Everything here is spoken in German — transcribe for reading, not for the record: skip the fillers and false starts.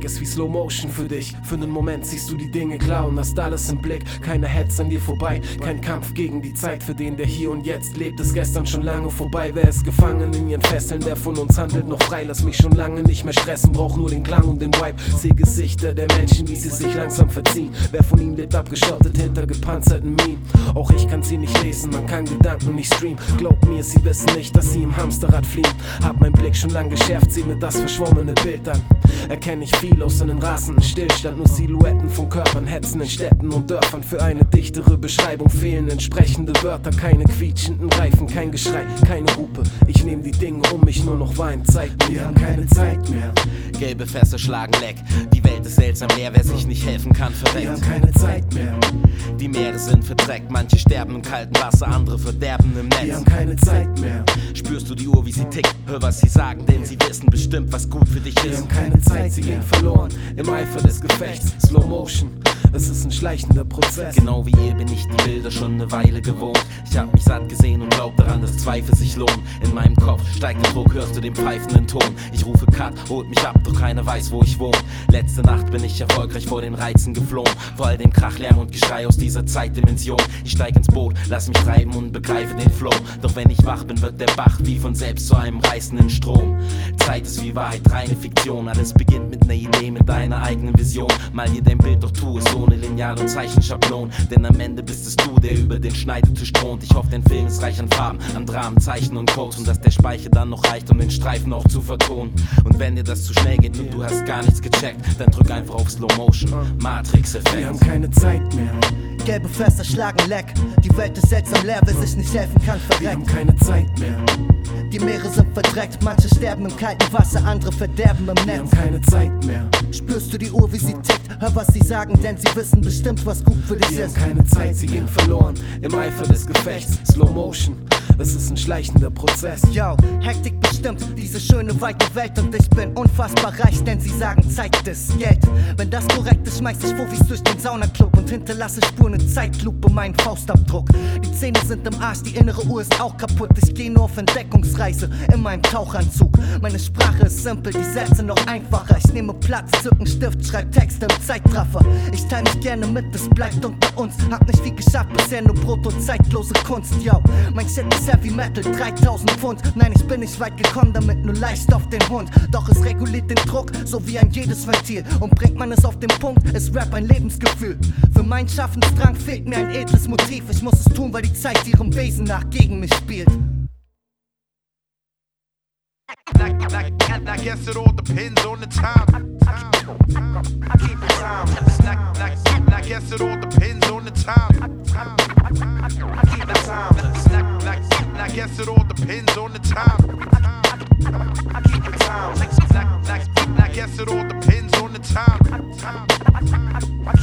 ist wie Slow Motion für dich. Für einen Moment siehst du die Dinge klar und hast alles im Blick. Keiner hetzt an dir vorbei, kein Kampf gegen die Zeit. Für den, der hier und jetzt lebt, ist gestern schon lange vorbei. Wer ist gefangen in ihren Fesseln, der von uns handelt noch frei. Lass mich schon lange nicht mehr stressen, brauch nur den Klang und den Vibe. Seh Gesichter der Menschen, wie sie sich langsam verziehen. Wer von ihnen lebt abgeschottet hinter gepanzerten Minen? Auch ich kann sie nicht lesen, man kann Gedanken nicht streamen. Glaub mir, sie wissen nicht, dass sie im Hamsterrad fliehen. Hab mein Blick schon lang geschärft, sieh mir das verschwommene Bild an. Erkenne ich viel aus einem rasenden Stillstand. Nur Silhouetten von Körpern hetzen in Städten und Dörfern. Für eine dichtere Beschreibung fehlen entsprechende Wörter. Keine quietschenden Reifen, kein Geschrei, keine Hupe. Ich nehm die Dinge um mich, nur noch Wein, Zeit. Wir haben keine Zeit mehr. Gelbe Fässer schlagen leck. Die Welt ist seltsam leer, wer sich nicht helfen kann, verreckt. Wir haben keine Zeit mehr. Die Meere sind verdreckt, manche sterben im kalten Wasser, andere verderben im Netz. Wir haben keine Zeit mehr. Spürst du die Uhr, wie sie tickt? Hör, was sie sagen, denn sie wissen bestimmt, was gut für dich Wir ist. haben keine Zeit, sie ging verloren im Eifer des Gefechts. Slow Motion, es ist ein schleichender Prozess. Genau wie ihr bin ich die Bilder schon eine Weile gewohnt. Ich hab mich satt gesehen und glaub daran, dass Zweifel sich lohnen. In meinem Kopf steigt der Druck, hörst du den pfeifenden Ton. Ich rufe Cut, holt mich ab, doch keiner weiß, wo ich wohne. Letzte Nacht bin ich erfolgreich vor den Reizen geflohen. Vor all dem Krach, Lärm und Geschrei aus dieser Zeitdimension. Ich steig ins Boot, lass mich treiben und begreife den Flow. Doch wenn ich wach bin, wird der Bach wie von selbst zu einem reißenden Strom. Zeit ist wie Wahrheit, reine Fiktion. Alles beginnt mit einer Idee, mit deiner eigenen Vision. Mal dir dein Bild, doch tu es ohne Lineal und Zeichenschablon. Denn am Ende bist es du, der über den Schneidetisch thront. Ich hoffe, dein Film ist reich an Farben, an Dramen, Zeichen und Codes. Und dass der Speicher dann noch reicht, um den Streifen auch zu vertonen. Und wenn dir das zu schnell geht und du hast gar nichts gecheckt, dann drück einfach auf Slow Motion, Matrix-Effekt. Wir haben keine Zeit mehr. Gelbe Fässer schlagen leck. Die Welt ist seltsam leer, wer sich nicht helfen kann, Wir haben verreckt. keine Zeit mehr. Die Meere sind verdreckt, manche sterben im kalten Wasser, andere verderben im Wir haben Netz. keine Zeit mehr. Spürst du die Uhr, wie sie tickt? Hör, was sie sagen, denn sie wissen bestimmt, was gut für dich Wir haben ist. keine Zeit, sie ging verloren im Eifer des Gefechts. Slow Motion, es ist ein schleichender Prozess. Yo, Hektik bestimmt diese schöne weite Welt und ich bin unfassbar reich, denn sie sagen, Zeit ist Geld. Wenn das korrekt ist, schmeiß ich Fufis durch den Saunaclub und hinterlasse Spuren in Zeitlupe, meinen Faustabdruck. Die Zähne sind im Arsch, die innere Uhr ist auch kaputt. Ich geh nur auf Entdeckungsreise in meinem Tauchanzug. Meine Sprache ist simpel, die Sätze noch einfacher. Ich nehme Platz, zück einen Stift, schreib Texte im Zeitraffer. Ich teile mich gerne mit, es bleibt unter uns. Hab nicht viel geschafft, bisher nur Brot und zeitlose Kunst, yo. Mein Shit ist Heavy Metal, 3000 Pfund. Nein, ich bin nicht weit gekommen, damit nur leicht auf den Hund. Doch es reguliert den Druck, so wie ein jedes Ventil. Und bringt man es auf den Punkt, ist Rap ein Lebensgefühl. Für meinen Schaffensdrang fehlt mir ein edles Motiv. Ich muss es tun, weil die Zeit ihrem Wesen nach gegen mich spielt. I guess it all depends on the time. I keep it time. I guess it all depends on the time. I keep it time. I guess it all depends on the time. I keep it time. I guess it all depends on the time.